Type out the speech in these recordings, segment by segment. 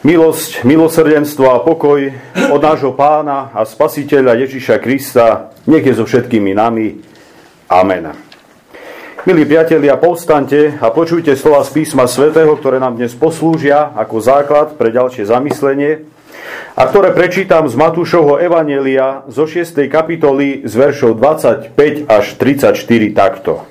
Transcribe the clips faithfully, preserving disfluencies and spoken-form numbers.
Milosť, milosrdenstvo a pokoj od nášho Pána a Spasiteľa Ježiša Krista nech je so všetkými nami. Amen. Milí priatelia, povstaňte a počujte slova z písma svätého, ktoré nám dnes poslúžia ako základ pre ďalšie zamyslenie a ktoré prečítam z Matúšovho evanjelia zo šiestej kapitoly z veršov dvadsaťpäť až tridsaťštyri takto.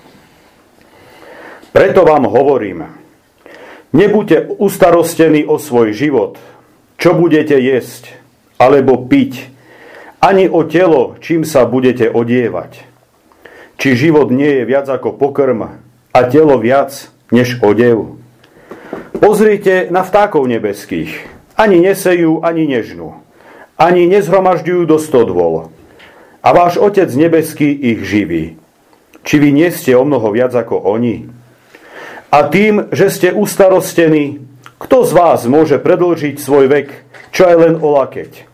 Preto vám hovorím, nebuďte ustarostení o svoj život, čo budete jesť, alebo piť, ani o telo, čím sa budete odievať. Či život nie je viac ako pokrm a telo viac než odev. Pozrite na vtákov nebeských. Ani nesejú, ani nežnú. Ani nezhromažďujú do stodôl. A váš Otec nebeský ich živí. Či vy nie ste o mnoho viac ako oni? A tým, že ste ustarostení, kto z vás môže predĺžiť svoj vek, čo aj len o lakeť?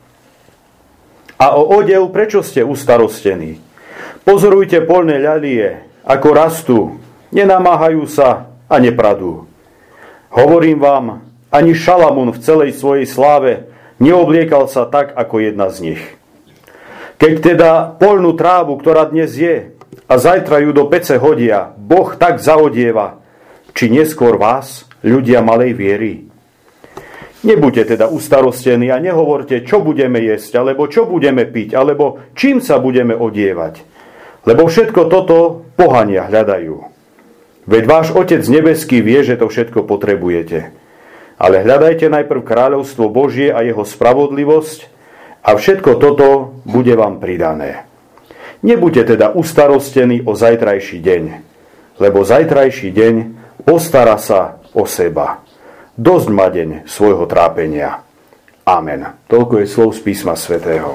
A o odev, prečo ste ustarostení? Pozorujte poľné ľalie, ako rastú, nenamáhajú sa a nepradú. Hovorím vám, ani Šalamún v celej svojej sláve neobliekal sa tak, ako jedna z nich. Keď teda poľnú trávu, ktorá dnes je, a zajtra ju do pece hodia, Boh tak zaodieva, či neskôr vás, ľudia malej viery. Nebuďte teda ustarostení a nehovorte, čo budeme jesť, alebo čo budeme piť, alebo čím sa budeme odievať. Lebo všetko toto pohania hľadajú. Veď váš Otec nebeský vie, že to všetko potrebujete. Ale hľadajte najprv kráľovstvo Božie a jeho spravodlivosť a všetko toto bude vám pridané. Nebuďte teda ustarostení o zajtrajší deň, lebo zajtrajší deň postará sa o seba. Dosť má deň svojho trápenia. Amen. Toľko je slov z písma svätého.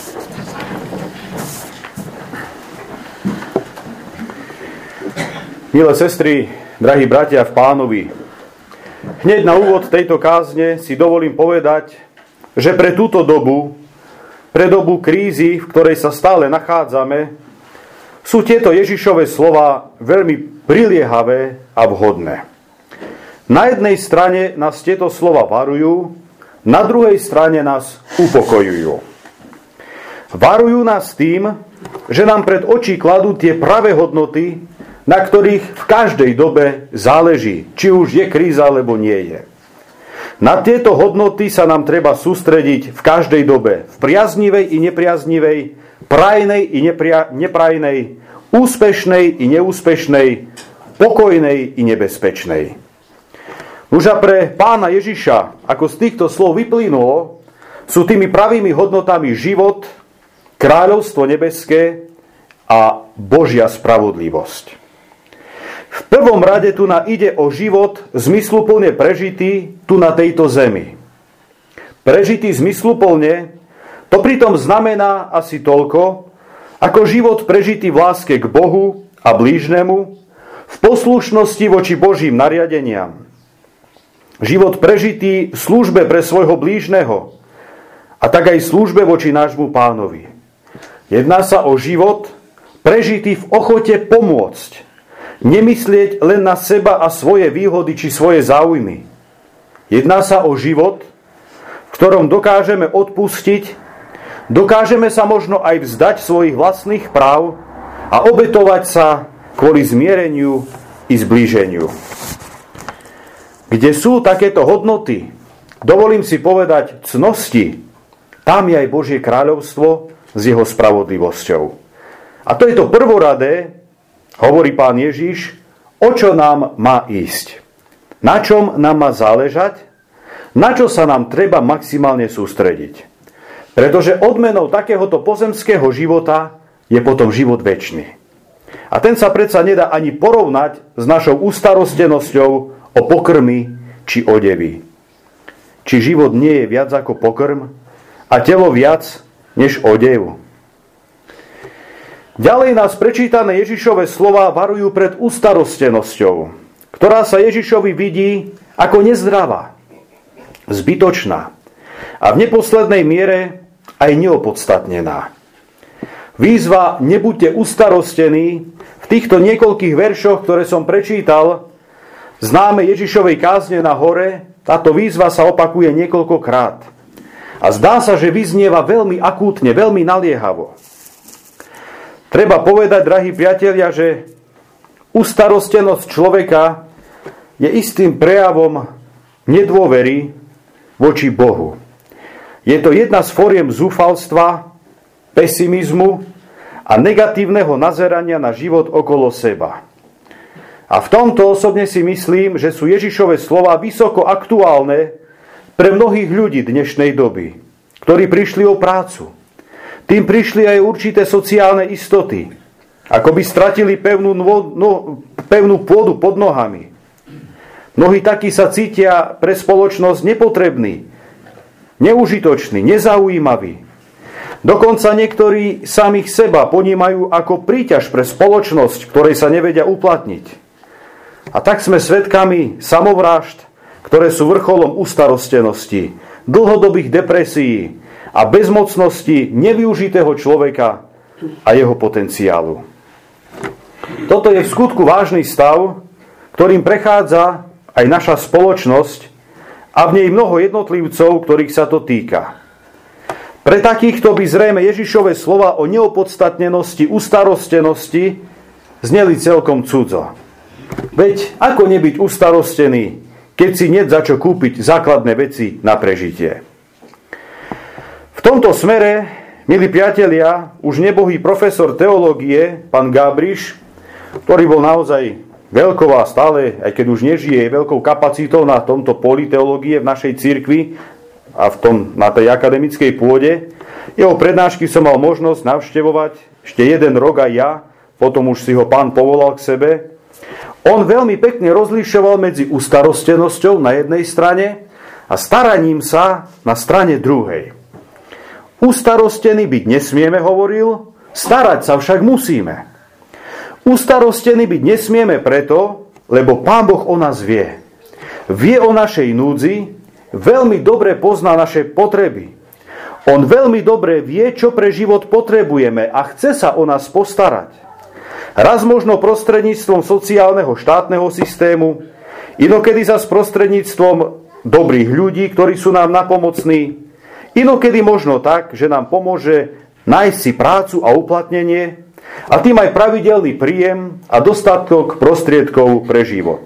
Milé sestry, drahí bratia v Pánovi, hneď na úvod tejto kázne si dovolím povedať, že pre túto dobu, pre dobu krízy, v ktorej sa stále nachádzame, sú tieto Ježišove slova veľmi priliehavé a vhodné. Na jednej strane nás tieto slova varujú, na druhej strane nás upokojujú. Varujú nás tým, že nám pred oči kladú tie pravé hodnoty, na ktorých v každej dobe záleží, či už je kríza, alebo nie je. Na tieto hodnoty sa nám treba sústrediť v každej dobe, v priaznivej i nepriaznivej, prajnej i nepria- neprajnej, úspešnej i neúspešnej, pokojnej i nebezpečnej. Už a pre Pána Ježiša, ako z týchto slov vyplynulo, sú tými pravými hodnotami život, kráľovstvo nebeské a Božia spravodlivosť. V prvom rade tu na ide o život zmysluplne prežitý tu na tejto zemi. Prežitý zmysluplne, to pritom znamená asi toľko, ako život prežitý v láske k Bohu a blížnemu, v poslušnosti voči Božím nariadeniam. Život prežitý v službe pre svojho blížneho a tak aj službe voči nášmu Pánovi. Jedná sa o život prežitý v ochote pomôcť, nemyslieť len na seba a svoje výhody či svoje záujmy. Jedná sa o život, v ktorom dokážeme odpustiť, dokážeme sa možno aj vzdať svojich vlastných práv a obetovať sa kvôli zmiereniu i zblíženiu. Kde sú takéto hodnoty, dovolím si povedať cnosti, tam je aj Božie kráľovstvo s jeho spravodlivosťou. A to je to prvoradé, hovorí Pán Ježiš, o čo nám má ísť. Na čom nám má záležať, na čo sa nám treba maximálne sústrediť. Pretože odmenou takéhoto pozemského života je potom život večný. A ten sa predsa nedá ani porovnať s našou ustarostenosťou o pokrmy či odevy. Či život nie je viac ako pokrm a telo viac než odev. Ďalej nás prečítané Ježišove slova varujú pred ustarostenosťou, ktorá sa Ježišovi vidí ako nezdravá, zbytočná a v neposlednej miere aj neopodstatnená. Výzva nebuďte ustarostení v týchto niekoľkých veršoch, ktoré som prečítal, známe Ježišovej kázne na hore, táto výzva sa opakuje niekoľkokrát. A zdá sa, že vyznieva veľmi akútne, veľmi naliehavo. Treba povedať, drahí priatelia, že ustarostenosť človeka je istým prejavom nedôvery voči Bohu. Je to jedna z foriem zúfalstva, pesimizmu a negatívneho nazerania na život okolo seba. A v tomto osobne si myslím, že sú Ježišove slová vysoko aktuálne pre mnohých ľudí dnešnej doby, ktorí prišli o prácu. Tým prišli aj určité sociálne istoty, ako by stratili pevnú, no, pevnú pôdu pod nohami. Mnohí takí sa cítia pre spoločnosť nepotrební, neužitoční, nezaujímaví. Dokonca niektorí samých seba ponímajú ako príťaž pre spoločnosť, ktorej sa nevedia uplatniť. A tak sme svedkami samovrážd, ktoré sú vrcholom ustarostenosti, dlhodobých depresií a bezmocnosti nevyužitého človeka a jeho potenciálu. Toto je v skutku vážny stav, ktorým prechádza aj naša spoločnosť a v nej mnoho jednotlivcov, ktorých sa to týka. Pre takýchto by zrejme Ježišove slova o neopodstatnenosti, ustarostenosti zneli celkom cudzo. Veď ako nebyť ustarostený, keď si nie za čo kúpiť základné veci na prežitie? V tomto smere, milí priatelia, už nebohý profesor teológie, pán Gábriš, ktorý bol naozaj veľkou a stále, aj keď už nežije, veľkou kapacitou na tomto poli teológie v našej cirkvi a v tom, na tej akademickej pôde, jeho prednášky som mal možnosť navštevovať ešte jeden rok aj ja, potom už si ho pán povolal k sebe. On veľmi pekne rozlišoval medzi ustarostenosťou na jednej strane a staraním sa na strane druhej. Ustarostený byť nesmieme, hovoril, starať sa však musíme. Ustarostený byť nesmieme preto, lebo Pán Boh o nás vie. Vie o našej núdzi, veľmi dobre pozná naše potreby. On veľmi dobre vie, čo pre život potrebujeme a chce sa o nás postarať. Raz možno prostredníctvom sociálneho štátneho systému, inokedy zas prostredníctvom dobrých ľudí, ktorí sú nám napomocní, inokedy možno tak, že nám pomôže nájsť si prácu a uplatnenie a tým aj pravidelný príjem a dostatok prostriedkov pre život.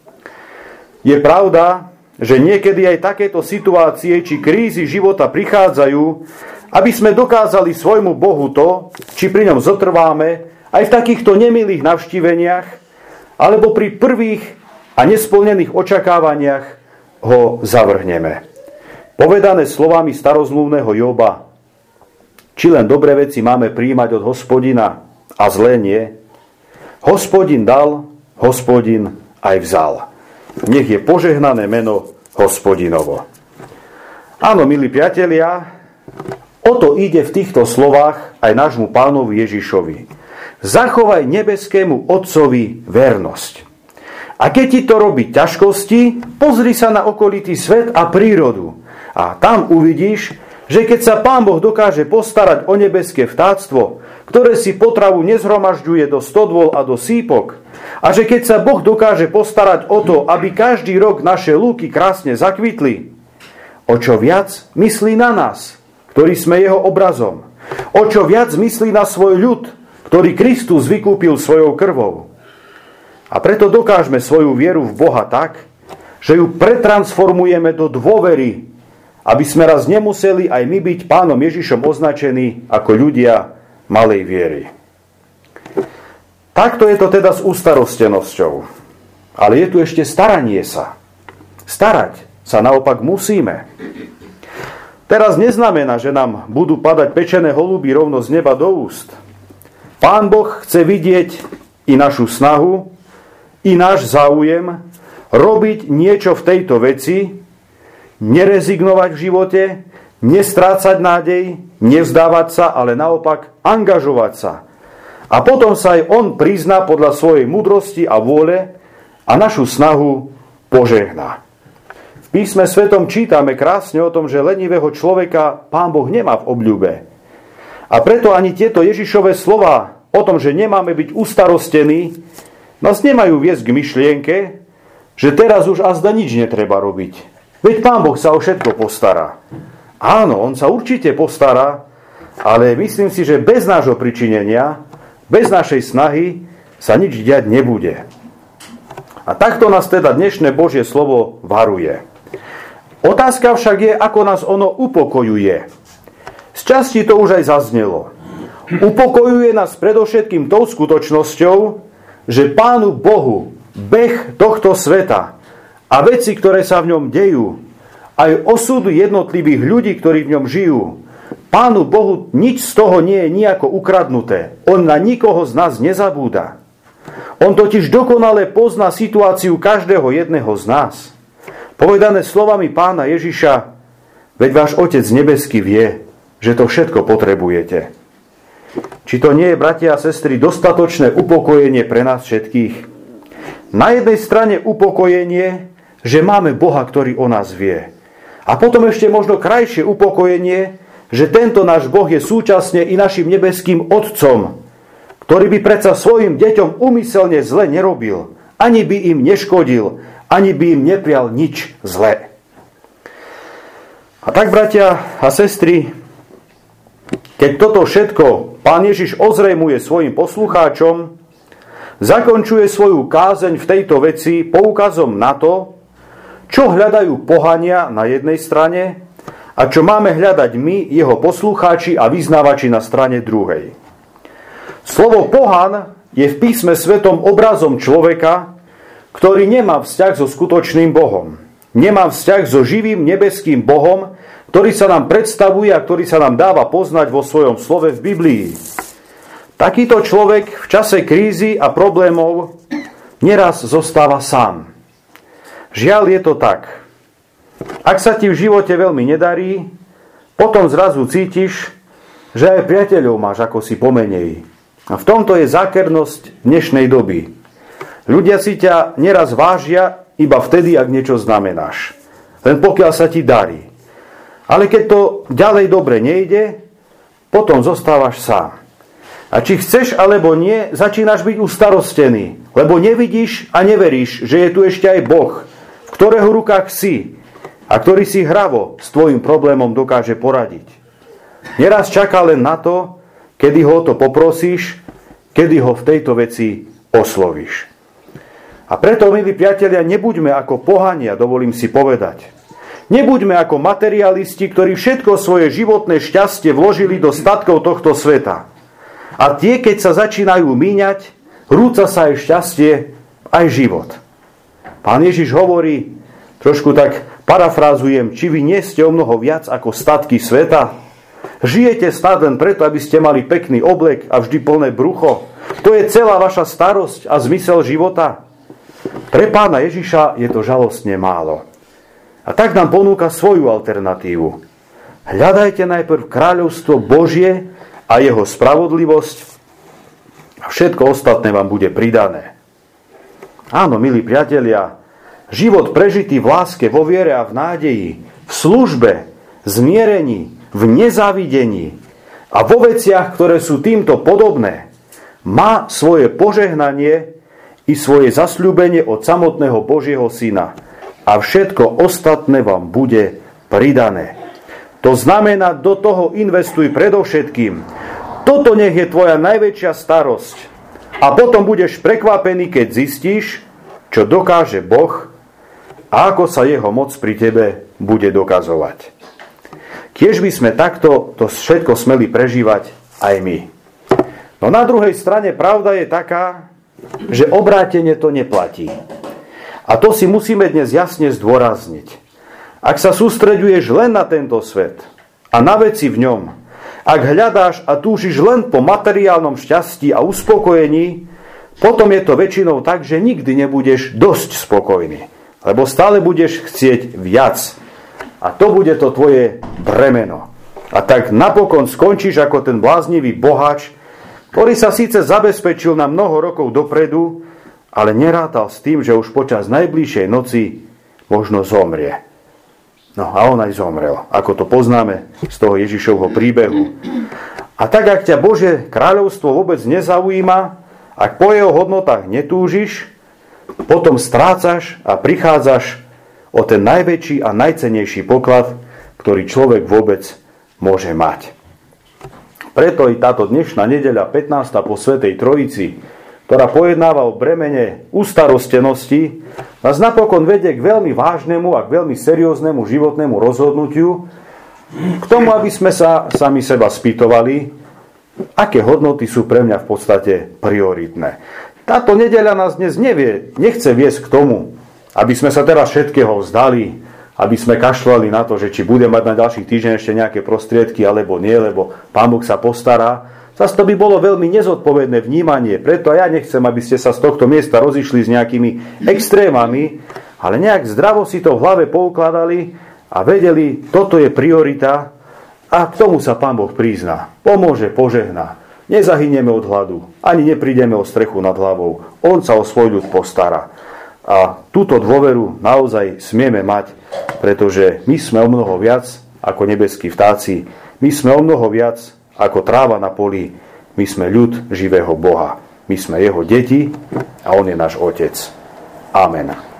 Je pravda, že niekedy aj takéto situácie či krízy života prichádzajú, aby sme dokázali svojmu Bohu to, či pri ňom zotrváme, aj v takýchto nemilých navštíveniach, alebo pri prvých a nesplnených očakávaniach ho zavrhneme. Povedané slovami starozmluvného Joba, či len dobré veci máme prijímať od Hospodina a zlé nie. Hospodin dal, Hospodin aj vzal. Nech je požehnané meno Hospodinovo. Áno, milí priatelia, o to ide v týchto slovách aj nášmu Pánovi Ježišovi. Zachovaj nebeskému Otcovi vernosť. A keď ti to robí ťažkosti, pozri sa na okolitý svet a prírodu. A tam uvidíš, že keď sa Pán Boh dokáže postarať o nebeské vtáctvo, ktoré si potravu nezhromažďuje do stodôl a do sípok, a že keď sa Boh dokáže postarať o to, aby každý rok naše lúky krásne zakvitli, o čo viac myslí na nás, ktorí sme jeho obrazom. O čo viac myslí na svoj ľud, ktorý Kristus vykúpil svojou krvou. A preto dokážeme svoju vieru v Boha tak, že ju pretransformujeme do dôvery, aby sme raz nemuseli aj my byť Pánom Ježišom označení ako ľudia malej viery. Takto je to teda s ustarostenosťou. Ale je tu ešte staranie sa. Starať sa naopak musíme. Teraz neznamená, že nám budú padať pečené holuby rovno z neba do úst. Pán Boh chce vidieť i našu snahu, i náš záujem robiť niečo v tejto veci, nerezignovať v živote, nestrácať nádej, nevzdávať sa, ale naopak angažovať sa. A potom sa aj on prizná podľa svojej múdrosti a vôle a našu snahu požehná. V písme svetom čítame krásne o tom, že lenivého človeka Pán Boh nemá v obľúbe. A preto ani tieto Ježišove slová o tom, že nemáme byť ustarostení, nás nemajú viesť k myšlienke, že teraz už azda nič netreba robiť. Veď Pán Boh sa o všetko postará. Áno, on sa určite postará, ale myslím si, že bez nášho pričinenia, bez našej snahy sa nič diať nebude. A takto nás teda dnešné Božie slovo varuje. Otázka však je, ako nás ono upokojuje. Z časti to už aj zaznelo. Upokojuje nás predovšetkým tou skutočnosťou, že Pánu Bohu beh tohto sveta a veci, ktoré sa v ňom dejú, aj osudu jednotlivých ľudí, ktorí v ňom žijú, Pánu Bohu nič z toho nie je nejako ukradnuté. On na nikoho z nás nezabúda. On totiž dokonale pozná situáciu každého jedného z nás. Povedané slovami Pána Ježiša, veď váš Otec nebeský vie, že to všetko potrebujete. Či to nie je, bratia a sestry, dostatočné upokojenie pre nás všetkých? Na jednej strane upokojenie, že máme Boha, ktorý o nás vie. A potom ešte možno krajšie upokojenie, že tento náš Boh je súčasne i našim nebeským Otcom, ktorý by predsa svojim deťom úmyselne zle nerobil, ani by im neškodil, ani by im neprial nič zlé. A tak, bratia a sestry, keď toto všetko Pán Ježiš ozrejmuje svojim poslucháčom, zakončuje svoju kázeň v tejto veci poukazom na to, čo hľadajú pohania na jednej strane a čo máme hľadať my, jeho poslucháči a vyznávači na strane druhej. Slovo pohan je v písme svetom obrazom človeka, ktorý nemá vzťah so skutočným Bohom. Nemá vzťah so živým nebeským Bohom, ktorý sa nám predstavuje a ktorý sa nám dáva poznať vo svojom slove v Biblii. Takýto človek v čase krízy a problémov neraz zostáva sám. Žiaľ, je to tak. Ak sa ti v živote veľmi nedarí, potom zrazu cítiš, že aj priateľov máš ako si pomenej. A v tomto je zákernosť dnešnej doby. Ľudia si ťa neraz vážia iba vtedy, ak niečo znamenáš. Len pokiaľ sa ti darí. Ale keď to ďalej dobre nejde, potom zostávaš sám. A či chceš alebo nie, začínaš byť ustarostený, lebo nevidíš a neveríš, že je tu ešte aj Boh, v ktorého rukách si a ktorý si hravo s tvojim problémom dokáže poradiť. Neraz čaká len na to, kedy ho to poprosíš, kedy ho v tejto veci oslovíš. A preto, milí priatelia, nebuďme ako pohania, dovolím si povedať. Nebuďme ako materialisti, ktorí všetko svoje životné šťastie vložili do statkov tohto sveta. A tie, keď sa začínajú míňať, rúca sa aj šťastie, aj život. Pán Ježiš hovorí, trošku tak parafrázujem, či vy nie ste o mnoho viac ako statky sveta? Žijete snad len preto, aby ste mali pekný oblek a vždy plné brucho? To je celá vaša starosť a zmysel života? Pre Pána Ježiša je to žalostne málo. A tak nám ponúka svoju alternatívu. Hľadajte najprv kráľovstvo Božie a jeho spravodlivosť a všetko ostatné vám bude pridané. Áno, milí priatelia, život prežitý v láske, vo viere a v nádeji, v službe, zmierení, v nezávidení a vo veciach, ktoré sú týmto podobné, má svoje požehnanie i svoje zasľúbenie od samotného Božieho Syna. A všetko ostatné vám bude pridané. To znamená, do toho investuj predovšetkým. Toto nech je tvoja najväčšia starosť. A potom budeš prekvapený, keď zistíš, čo dokáže Boh a ako sa jeho moc pri tebe bude dokazovať. Kiež by sme takto to všetko smeli prežívať aj my. No na druhej strane pravda je taká, že obrátenie to neplatí. A to si musíme dnes jasne zdôrazniť. Ak sa sústreďuješ len na tento svet a na veci v ňom, ak hľadáš a túžiš len po materiálnom šťastí a uspokojení, potom je to väčšinou tak, že nikdy nebudeš dosť spokojný, lebo stále budeš chcieť viac. A to bude to tvoje bremeno. A tak napokon skončíš ako ten bláznivý boháč, ktorý sa síce zabezpečil na mnoho rokov dopredu, ale nerátal s tým, že už počas najbližšej noci možno zomrie. No a on aj zomrel, ako to poznáme z toho Ježišovho príbehu. A tak, ak ťa Božie kráľovstvo vôbec nezaujíma, ak po jeho hodnotách netúžiš, potom strácaš a prichádzaš o ten najväčší a najcennejší poklad, ktorý človek vôbec môže mať. Preto i táto dnešná nedeľa pätnásta po Svätej Trojici, ktorá pojednáva o bremene ustarostenosti, nás napokon vedie k veľmi vážnemu a k veľmi serióznemu životnému rozhodnutiu, k tomu, aby sme sa sami seba spýtovali, aké hodnoty sú pre mňa v podstate prioritné. Táto nedeľa nás dnes nevie, nechce viesť k tomu, aby sme sa teraz všetkého vzdali, aby sme kašľali na to, že či bude mať na ďalších týždeň ešte nejaké prostriedky, alebo nie, lebo Pán Boh sa postará. Zas to by bolo veľmi nezodpovedné vnímanie, preto ja nechcem, aby ste sa z tohto miesta rozišli s nejakými extrémami, ale nejak zdravo si to v hlave poukladali a vedeli, toto je priorita a k tomu sa Pán Boh prizná. Pomôže, požehná. Nezahynieme od hladu, ani neprídeme o strechu nad hlavou. On sa o svoj ľud postará. A túto dôveru naozaj smieme mať, pretože my sme o mnoho viac ako nebeskí vtáci, my sme o mnoho viac ako tráva na poli, my sme ľud živého Boha, my sme jeho deti a on je náš Otec. Amen.